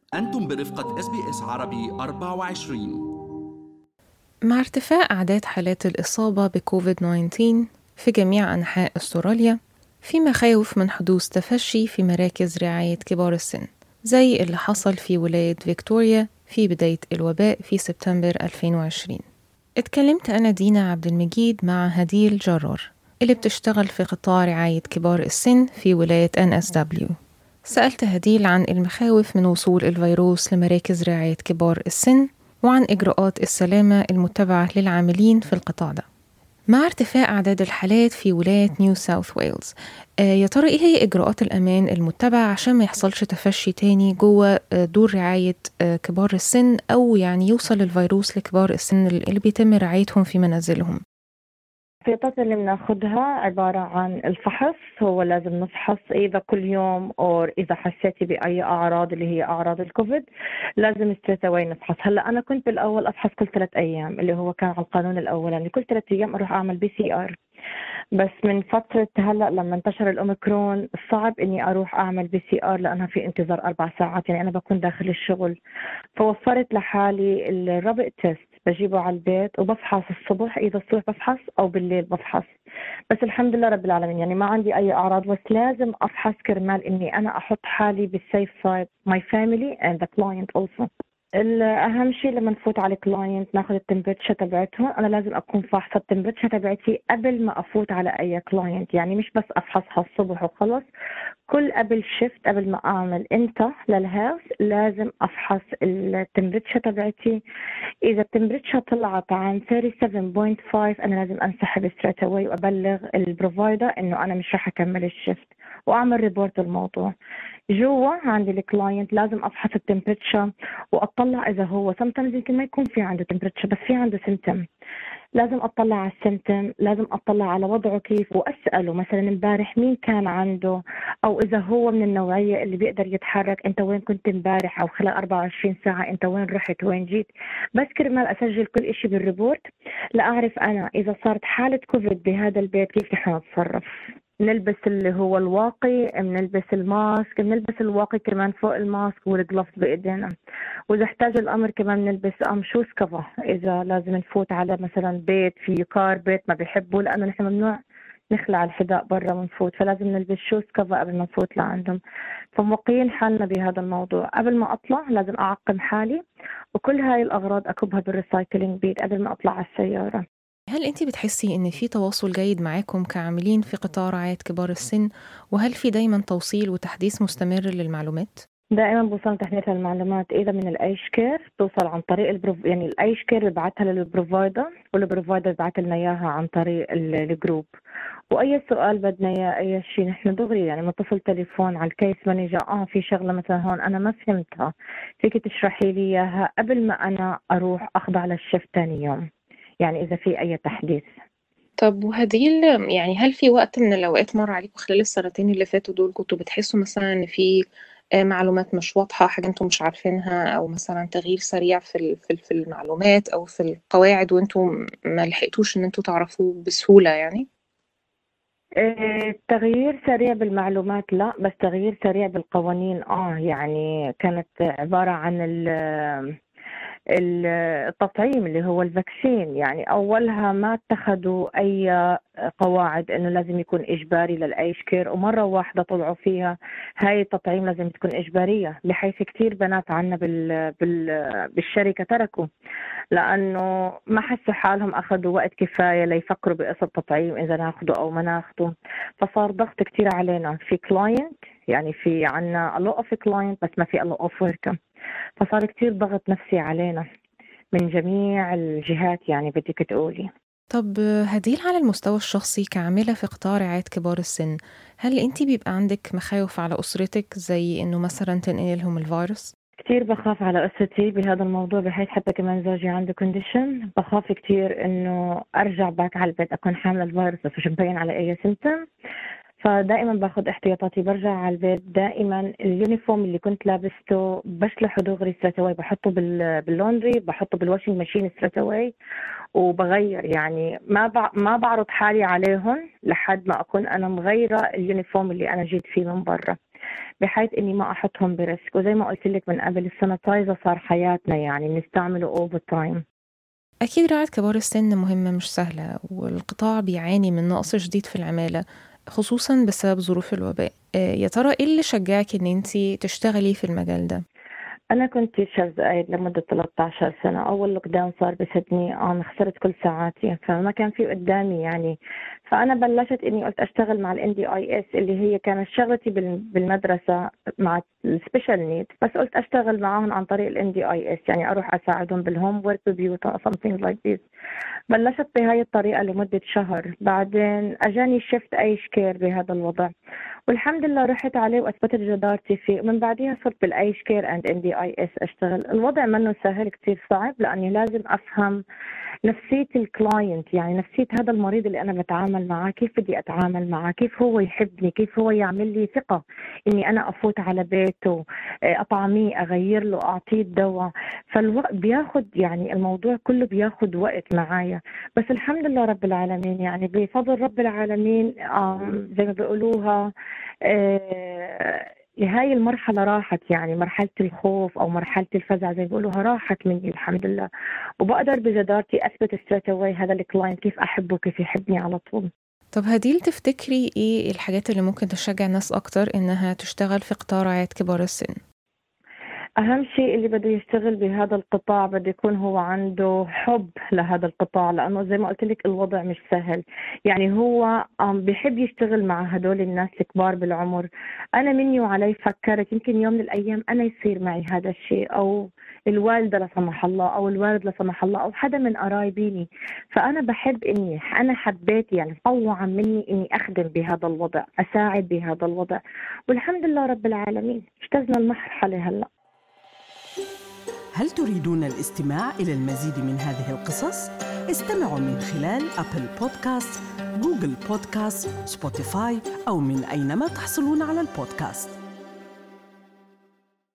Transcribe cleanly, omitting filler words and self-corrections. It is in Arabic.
أنتم برفقة SBS عربي 24. مع ارتفاع أعداد حالات الإصابة بكوفيد 19 في جميع أنحاء أستراليا، في مخاوف من حدوث تفشي في مراكز رعاية كبار السن زي اللي حصل في ولاية فيكتوريا في بداية الوباء في سبتمبر 2020. اتكلمت أنا دينا عبد المجيد مع هديل جرار اللي بتشتغل في قطاع رعاية كبار السن في ولاية NSW. سألت هديل عن المخاوف من وصول الفيروس لمراكز رعاية كبار السن وعن إجراءات السلامة المتبعة للعاملين في القطاع ده مع ارتفاع أعداد الحالات في ولاية نيو ساوث ويلز. يا ترى إيه هي إجراءات الأمان المتبعة عشان ما يحصلش تفشي تاني جوه دور رعاية كبار السن، أو يعني يوصل الفيروس لكبار السن اللي بيتم رعايتهم في منازلهم؟ الخطط اللي بناخدها عبارة عن الفحص. هو لازم نفحص إذا كل يوم أو إذا حسيتي بأي أعراض اللي هي أعراض الكوفيد لازم ستريت أواي نفحص. هلا أنا كنت بالأول أفحص كل 3 أيام اللي هو كان على القانون الأولاني، كل 3 أيام أروح أعمل PCR. بس من فترة هلا لما انتشر الأوميكرون صعب إني أروح أعمل PCR لأنها في انتظار 4 ساعات، يعني أنا بكون داخل الشغل. فوفرت لحالي الرابط تيست، بجيبه على البيت وبفحص الصبح، إذا الصبح بفحص أو بالليل بفحص. بس الحمد لله رب العالمين يعني ما عندي أي أعراض، بس لازم أفحص كرمال إني أنا أحط حالي بالسيف سايد my family and the client also. الأهم شيء لما نفوت على الكلاينت ناخذ التمبرتشر تبعتهم. أنا لازم أكون فاحصة التمبرتشر تبعتي قبل ما أفوت على أي كلاينت، يعني مش بس أفحصها الصبح وخلص. كل قبل شيفت قبل ما أعمل انت للهيلث لازم أفحص التمبرتشر تبعتي. إذا التمبرتشر طلعت عن 37.5 أنا لازم أنسحب ستريت أواي وأبلغ البروفايدر إنه أنا مش راح أكمل الشيفت وأعمل ريبورت الموضوع. جوا عند الكلاينت لازم أفحص التمبرتشر وأطلع إذا هو sometimes يمكن ما يكون في عنده تمبرتشر بس في عنده سيمتم. لازم أطلع على السيمتم، لازم أطلع على وضعه كيف، وأسأله مثلا امبارح مين كان عنده، أو إذا هو من النوعية اللي بيقدر يتحرك أنت وين كنت امبارح، أو خلال 24 ساعة أنت وين رحت وين جيت. بس كرمال أسجل كل إشي بالريبورت لأعرف أنا إذا صارت حالة كوفيد بهذا البيت كيف رح نتصرف. نلبس اللي هو الواقي، بنلبس الماسك، بنلبس الواقي كمان فوق الماسك والجلوفز بإيدينا، وإذا احتاج الأمر كمان نلبس شوز كفر إذا لازم نفوت على مثلا بيت في كار بيت ما بيحبه، لأنه نحن ممنوع نخلع الحذاء برا ونفوت، فلازم نلبس شوز كفر قبل ما نفوت لعندهم. فموقعين حالنا بهذا الموضوع. قبل ما أطلع لازم أعقم حالي، وكل هاي الأغراض أكبها بالريسايكلينج بيت قبل ما أطلع على السيارة. هل أنت بتحسي إن في تواصل جيد معاكم كعاملين في قطاع رعاية كبار السن، وهل في دايما توصيل وتحديث مستمر للمعلومات؟ دائما بوصل تحديث المعلومات إذا من الأيش كير توصل عن طريق يعني الأيش كير ببعتها للبروفايدر والبروفايدر ببعت لنا إياها عن طريق الجروب. وأي سؤال بدنا إياه أي شيء نحن دغري يعني نتصل تليفون على الكيس مانجر، في شغلة مثلا هون أنا ما فهمتها فيك تشرحي لي إياها قبل ما أنا أروح أخضع للشفت تاني يوم، يعني إذا في أي تحديث. طب وهديل، يعني هل في وقت من الأوقات مر عليكم خلال السنتين اللي فاتوا دول كنتوا بتحسوا مثلا إن في معلومات مش واضحة، حاجة انتوا مش عارفينها، أو مثلا تغيير سريع في المعلومات أو في القواعد وانتوا ما لحقتوش إن انتوا تعرفوه بسهولة يعني؟ تغيير سريع بالمعلومات لا، بس تغيير سريع بالقوانين يعني كانت عبارة عن التطعيم اللي هو الفاكسين. يعني أولها ما اتخذوا أي قواعد إنه لازم يكون إجباري للأيش كير، ومرة واحدة طلعوا فيها هاي التطعيم لازم تكون إجبارية، بحيث كتير بنات عنا بالشركة تركوا لأنه ما حسوا حالهم أخذوا وقت كفاية ليفكروا بقصة التطعيم إذا ناخده أو ما ناخده. فصار ضغط كتير علينا في كلاينت، يعني في عنا a lot of client بس ما في a lot of work. فصار كتير ضغط نفسي علينا من جميع الجهات يعني بدك تقولي. طب هديل، على المستوى الشخصي كعاملة في قطاع رعاية كبار السن، هل انتي بيبقى عندك مخاوف على أسرتك زي إنه مثلا تنقل لهم الفيروس؟ كتير بخاف على أسرتي بهذا الموضوع، بحيث حتى كمان زوجي عنده كونديشن، بخاف كتير إنه أرجع باك على البيت أكون حاملة الفيروس بس مش مبين على أي سيمتوم. فدائما باخذ احتياطاتي، برجع على البيت دائما اليونيفورم اللي كنت لابسته بشلحه دغري ستريت اواي، بحطه باللوندري، بحطه بالواشنج ماشين ستريت اواي وبغير. يعني ما بعرض حالي عليهم لحد ما اكون انا مغيره اليونيفورم اللي انا جيت فيه من برا. بحيث إني ما أحطهم بريسك. وزي ما قلت لك من قبل، السانيتايزر صار حياتنا، يعني بنستعمله all the time. أكيد رعاية كبار السن مهمة مش سهلة، والقطاع بيعاني من نقص شديد في العمالة خصوصا بسبب ظروف الوباء. يا ترى إيه اللي شجعك إن أنتي تشتغلي في المجال ده؟ أنا كنت تيشر زايد لمدة 13 سنة. أول لوك داون صار بسدني، أنا خسرت كل ساعاتي، فما كان في قدامي يعني. فأنا بلشت إني قلت أشتغل مع الNDIS اللي هي كانت شغلتي بالمدرسة مع السبيشال نيد، بس قلت أشتغل معاهم عن طريق الNDIS، يعني أروح أساعدهم بالهوم ورك ببيوت something like this. بلشت بهاي الطريقة لمدة شهر، بعدين أجاني شفت أيش كير بهذا الوضع، والحمد لله رحت عليه وأثبتت جدارتي فيه. ومن بعدها صرت بالأيش كير أند NDIS أشتغل. الوضع منه سهل، كتير صعب، لأني لازم أفهم نفسية الكلاينت، يعني نفسية هذا المريض اللي أنا بتعامل معاه، كيف بدي أتعامل معاه، كيف هو يحبني، كيف هو يعمل لي ثقة إني أنا أفوت على بيته، أطعميه، أغير له، أعطيه الدواء. فالوقت بياخد، يعني الموضوع كله بياخد وقت معايا. بس الحمد لله رب العالمين، يعني بفضل رب العالمين زي ما بيقولوها، هاي المرحلة راحت، يعني مرحلة الخوف أو مرحلة الفزع زي ما بيقولوها راحت مني الحمد لله. وبقدر بجدارتي أثبت straight away هذا الكلاينت كيف أحبه كيف يحبني على طول. طب هديل، تفتكري إيه الحاجات اللي ممكن تشجع الناس أكتر إنها تشتغل في قطاع رعاية كبار السن؟ أهم شيء اللي بده يشتغل بهذا القطاع بده يكون هو عنده حب لهذا القطاع، لأنه زي ما قلت لك الوضع مش سهل. يعني هو بيحب يشتغل مع هدول الناس الكبار بالعمر. أنا مني وعلي فكرت يمكن يوم من الأيام أنا يصير معي هذا الشيء، أو الوالدة لا سمح الله، أو الوالد لا سمح الله، أو حدا من قرايبيني. فأنا بحب إني أنا حبيت يعني طوعا مني إني أخدم بهذا الوضع، أساعد بهذا الوضع، والحمد لله رب العالمين اجتزنا المرحلة هلأ. هل تريدون الاستماع إلى المزيد من هذه القصص؟ استمعوا من خلال أبل بودكاست، جوجل بودكاست، سبوتيفاي، أو من أينما تحصلون على البودكاست.